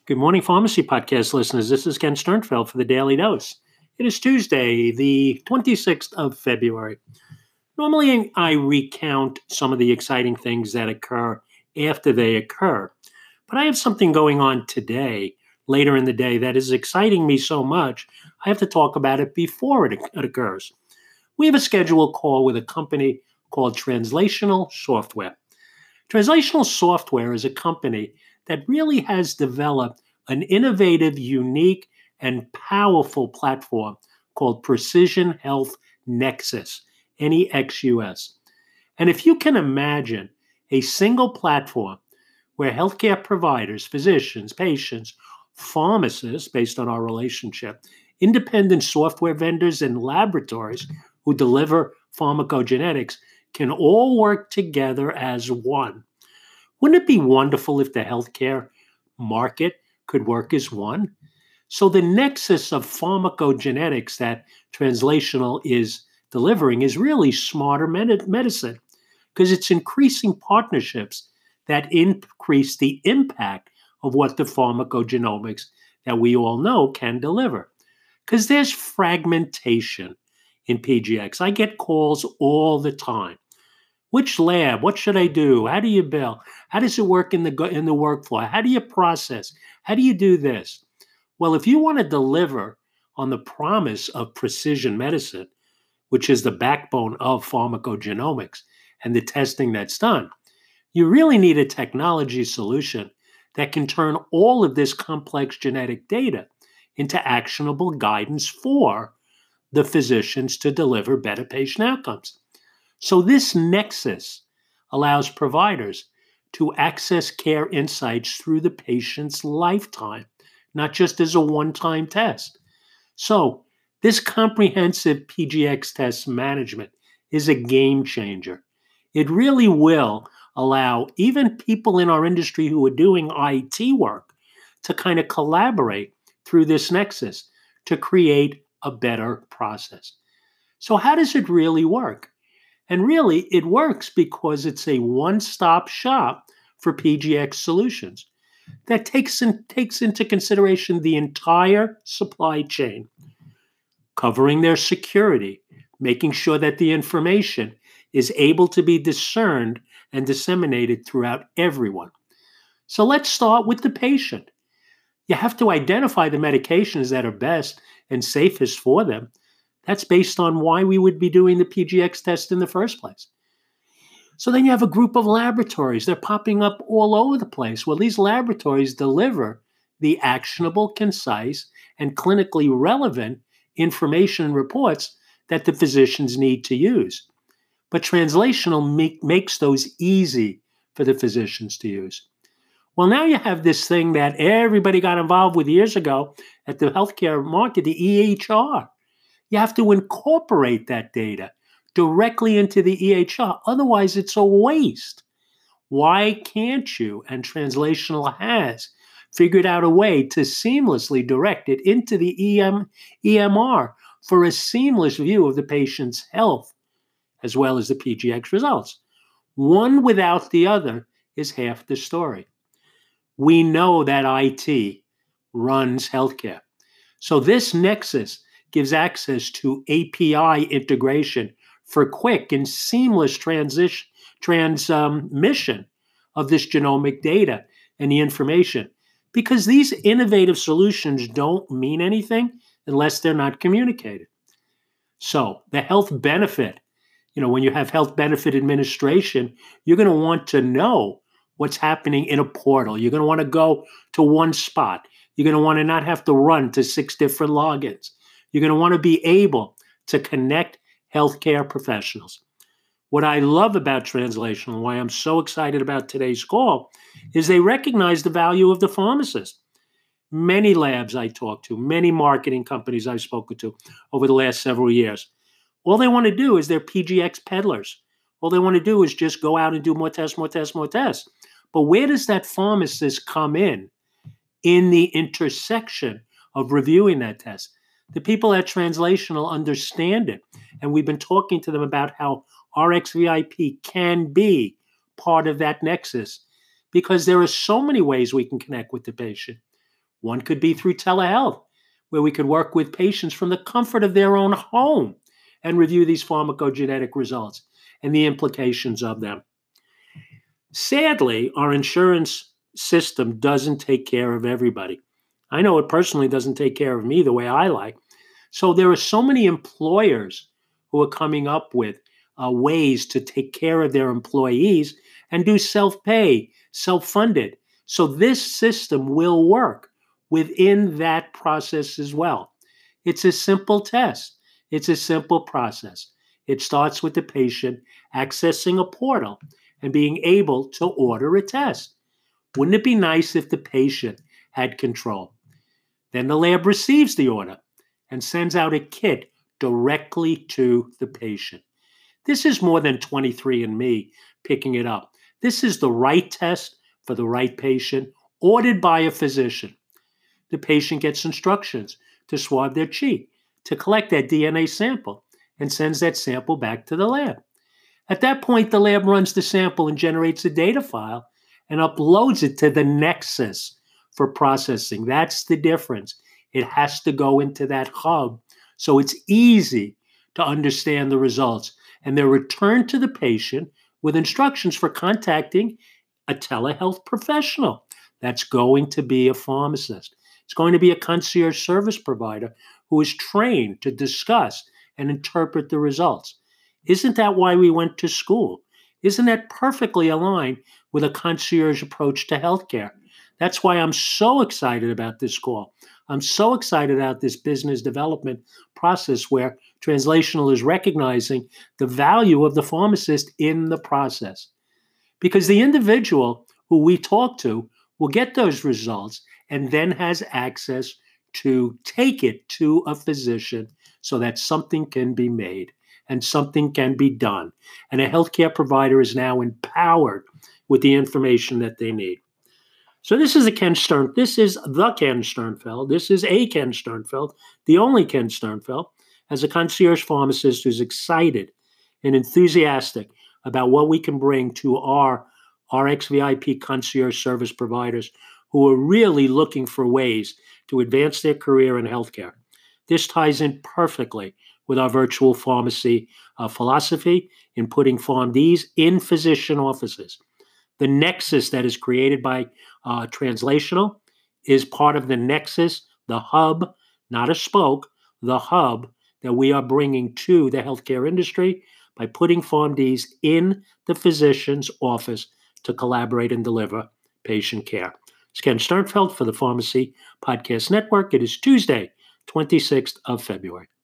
Good morning, Pharmacy Podcast listeners. This is Ken Sternfeld for the Daily Dose. It is Tuesday, the 26th of February. Normally, I recount some of the exciting things that occur after they occur, but I have something going on today, later in the day, that is exciting me so much, I have to talk about it before it occurs. We have a scheduled call with a company called Translational Software. Translational Software is a company that really has developed an innovative, unique, and powerful platform called Precision Health Nexus, NEXUS. And if you can imagine a single platform where healthcare providers, physicians, patients, pharmacists, based on our relationship, independent software vendors, and laboratories who deliver pharmacogenetics can all work together as one. Wouldn't it be wonderful if the healthcare market could work as one? So the nexus of pharmacogenetics that Translational is delivering is really smarter medicine because it's increasing partnerships that increase the impact of what the pharmacogenomics that we all know can deliver. Because there's fragmentation in PGX. I get calls all the time. Which lab? What should I do? How do you bill? How does it work in the workflow? How do you process? How do you do this? Well, if you want to deliver on the promise of precision medicine, which is the backbone of pharmacogenomics and the testing that's done, you really need a technology solution that can turn all of this complex genetic data into actionable guidance for the physicians to deliver better patient outcomes. So this nexus allows providers to access care insights through the patient's lifetime, not just as a one-time test. So this comprehensive PGX test management is a game changer. It really will allow even people in our industry who are doing IT work to kind of collaborate through this nexus to create a better process. So how does it really work? And really, it works because it's a one-stop shop for PGX solutions that takes into consideration the entire supply chain, covering their security, making sure that the information is able to be discerned and disseminated throughout everyone. So let's start with the patient. You have to identify the medications that are best and safest for them. That's based on why we would be doing the PGX test in the first place. So then you have a group of laboratories. They're popping up all over the place. Well, these laboratories deliver the actionable, concise, and clinically relevant information and reports that the physicians need to use. But Translational makes those easy for the physicians to use. Well, now you have this thing that everybody got involved with years ago at the healthcare market, the EHR. You have to incorporate that data directly into the EHR. Otherwise, it's a waste. Why can't you? And Translational has figured out a way to seamlessly direct it into the EMR for a seamless view of the patient's health, as well as the PGX results. One without the other is half the story. We know that IT runs healthcare. So this nexus gives access to API integration for quick and seamless transmission of this genomic data and the information. Because these innovative solutions don't mean anything unless they're not communicated. So the health benefit, when you have health benefit administration, you're going to want to know what's happening in a portal. You're going to want to go to one spot. You're going to want to not have to run to 6 different logins. You're going to want to be able to connect healthcare professionals. What I love about Translational and why I'm so excited about today's call is they recognize the value of the pharmacist. Many labs I talk to, many marketing companies I've spoken to over the last several years, all they want to do is they're PGX peddlers. All they want to do is just go out and do more tests, more tests, more tests. But where does that pharmacist come in the intersection of reviewing that test? The people at Translational understand it. And we've been talking to them about how RxVIP can be part of that nexus because there are so many ways we can connect with the patient. One could be through telehealth, where we could work with patients from the comfort of their own home and review these pharmacogenetic results and the implications of them. Sadly, our insurance system doesn't take care of everybody. I know it personally doesn't take care of me the way I like. So there are so many employers who are coming up with ways to take care of their employees and do self-pay, self-funded. So this system will work within that process as well. It's a simple test. It's a simple process. It starts with the patient accessing a portal and being able to order a test. Wouldn't it be nice if the patient had control? Then the lab receives the order and sends out a kit directly to the patient. This is more than 23andMe picking it up. This is the right test for the right patient, ordered by a physician. The patient gets instructions to swab their cheek, to collect that DNA sample, and sends that sample back to the lab. At that point, the lab runs the sample and generates a data file and uploads it to the Nexus for processing. That's the difference. It has to go into that hub so it's easy to understand the results. And they're returned to the patient with instructions for contacting a telehealth professional. That's going to be a pharmacist. It's going to be a concierge service provider who is trained to discuss and interpret the results. Isn't that why we went to school? Isn't that perfectly aligned with a concierge approach to healthcare? That's why I'm so excited about this call. I'm so excited about this business development process where Translational is recognizing the value of the pharmacist in the process. Because the individual who we talk to will get those results and then has access to take it to a physician so that something can be made and something can be done. And a healthcare provider is now empowered with the information that they need. So this is the Ken Sternfeld. This is the Ken Sternfeld. This is a Ken Sternfeld, the only Ken Sternfeld, as a concierge pharmacist who's excited and enthusiastic about what we can bring to our RxVIP concierge service providers who are really looking for ways to advance their career in healthcare. This ties in perfectly with our virtual pharmacy philosophy in putting PharmDs in physician offices. The nexus that is created by Translational is part of the nexus, the hub, not a spoke, the hub that we are bringing to the healthcare industry by putting PharmDs in the physician's office to collaborate and deliver patient care. It's Ken Sternfeld for the Pharmacy Podcast Network. It is Tuesday, 26th of February.